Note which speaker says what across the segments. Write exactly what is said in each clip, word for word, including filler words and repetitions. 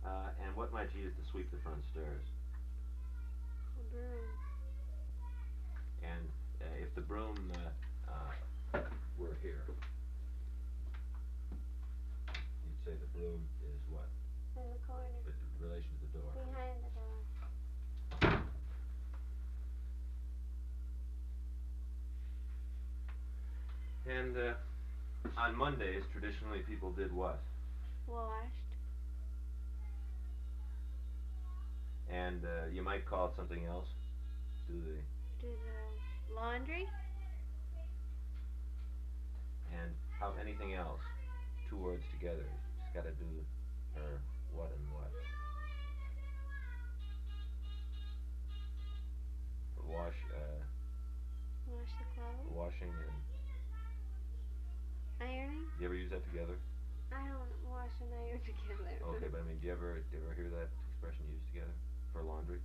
Speaker 1: Uh, and what might you use to sweep the front stairs?
Speaker 2: A broom.
Speaker 1: And uh, if the broom uh, uh, were here, you'd say the broom is what?
Speaker 2: In the corner.
Speaker 1: In relation to the door.
Speaker 2: Behind the door.
Speaker 1: And uh, on Mondays, traditionally, people did what?
Speaker 2: Washed.
Speaker 1: And uh, you might call it something else. Do the
Speaker 2: Do the laundry.
Speaker 1: and how anything else? Two words together. Just got to do or what and what. Wash, uh,
Speaker 2: Wash the clothes.
Speaker 1: washing and.
Speaker 2: Ironing.
Speaker 1: Do you ever use that together?
Speaker 2: I don't wash and iron together.
Speaker 1: Okay, but I mean, do you ever, do you ever hear that expression used together for laundry?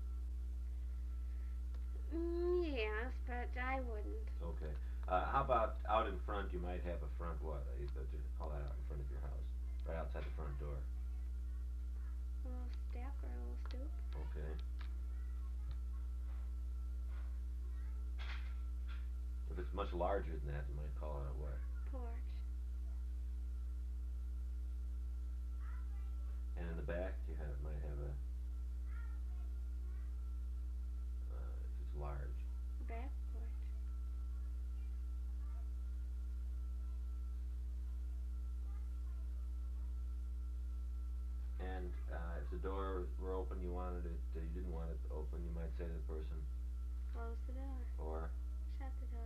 Speaker 2: Mm, yes, but I wouldn't.
Speaker 1: Okay. Uh, how about out in front? You might have a front what? Uh, You could just call that out in front of your house, right outside the front door.
Speaker 2: A little step or a little stoop.
Speaker 1: Okay. If it's much larger than that, you might call it a what?
Speaker 2: Porch.
Speaker 1: And in the back, you have might have a. Uh, if it's large.
Speaker 2: Back porch.
Speaker 1: And uh, if the door were open, you wanted it, uh, you didn't want it open, you might say to the person,
Speaker 2: Close the door.
Speaker 1: or
Speaker 2: Shut the door.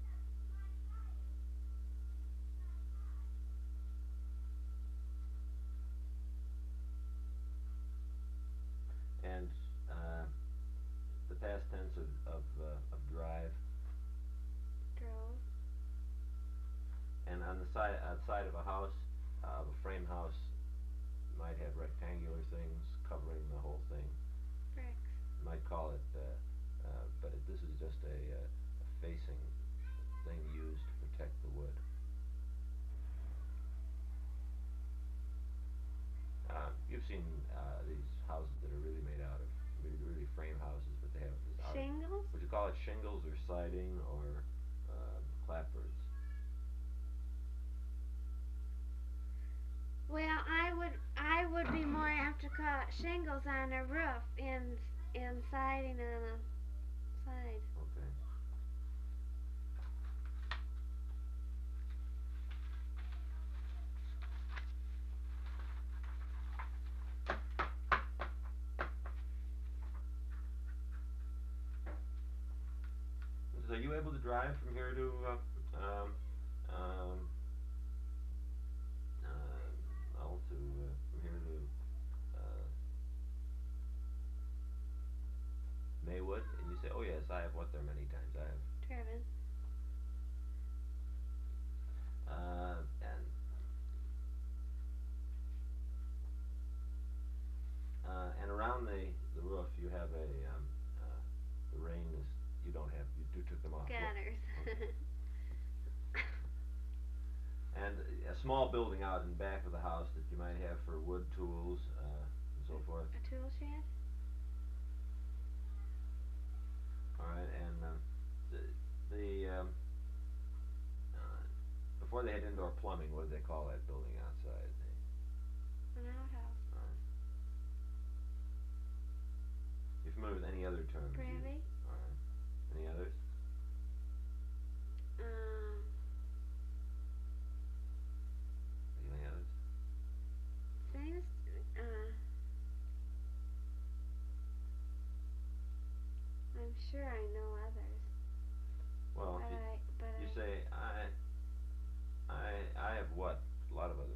Speaker 1: and uh, the past tense of of, uh, of drive.
Speaker 2: Drove.
Speaker 1: And on the side outside of a house, uh, of a frame house, you might have rectangular things covering the whole thing.
Speaker 2: Bricks.
Speaker 1: You might call it, uh, uh, but it, this is just a, uh, a facing thing used to protect the wood. Uh, you've seen uh, these houses that are really made out of really, really frame houses, but they have this out-
Speaker 2: Shingles.
Speaker 1: would you call it shingles or siding or uh, clapboards?
Speaker 2: Well, I would I would be more apt to call it shingles on a roof and and siding on a side.
Speaker 1: Okay. So are you able to drive from here to uh, um, um, uh, well, to uh, from here to uh, Maywood, and you say, "Oh yes, I have what there many times. I have."
Speaker 2: Driven.
Speaker 1: Uh, and uh, and around the the roof, you have a um, uh, the rain is you don't have you do took them off.
Speaker 2: Gutters.
Speaker 1: Okay. And a small building out in back of the house that you might have for wood tools uh, and so forth.
Speaker 2: A tool shed.
Speaker 1: All right, and uh, the the um, uh, before they had indoor plumbing, what did they call that building outside? They,
Speaker 2: An outhouse.
Speaker 1: all right. You familiar with any other terms?
Speaker 2: Privy.
Speaker 1: All right. Any others?
Speaker 2: Um.
Speaker 1: Any others?
Speaker 2: Same as uh. I'm sure I know others.
Speaker 1: Well,
Speaker 2: But
Speaker 1: you,
Speaker 2: I but
Speaker 1: you
Speaker 2: I
Speaker 1: say I I I have what? A lot of other